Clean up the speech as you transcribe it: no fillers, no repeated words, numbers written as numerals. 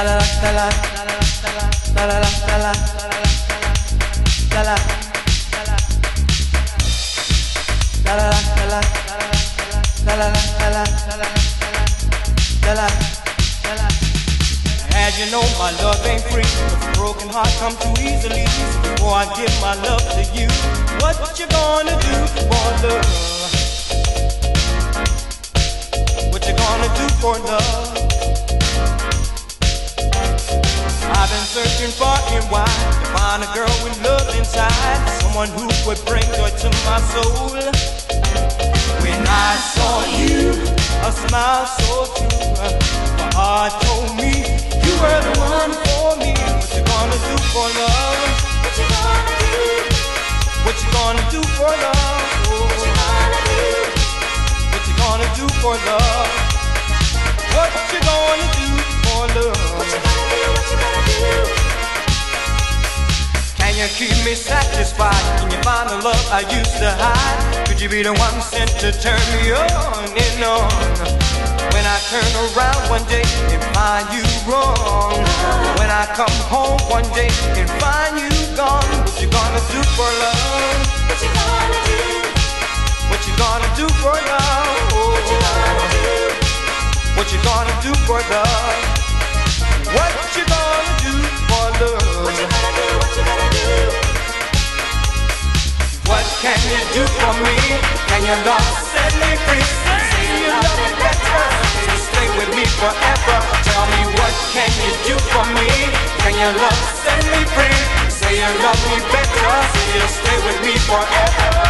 As you know, my love ain't free. A broken heart come too easily. Before I give my love to you, what you gonna do for love? What you gonna do for love? I've been searching far and wide to find a girl with love inside, someone who would bring joy to my soul. When I saw you, a smile so true, my heart told me you were the one for me. What you gonna do for love? What you gonna do? What you gonna do for love? Oh. What you gonna do? What you gonna do for love? What you gonna do for love? What you gonna do? What you gonna do? Can you keep me satisfied? Can you find the love I used to hide? Could you be the one sent to turn me on and on? When I turn around one day and find you wrong, when I come home one day and find you gone, what you gonna do for love? What you gonna do? What you gonna do for love? Oh. What you gonna do? What you gonna do for love? What you gonna do for love? What you gonna do? What you gonna do? What can you do for me? Can your love set me free? Say you love me better, stay with me forever. Tell me, what can you do for me? Can your love set me free? Say you love me better, say you'll stay with me forever.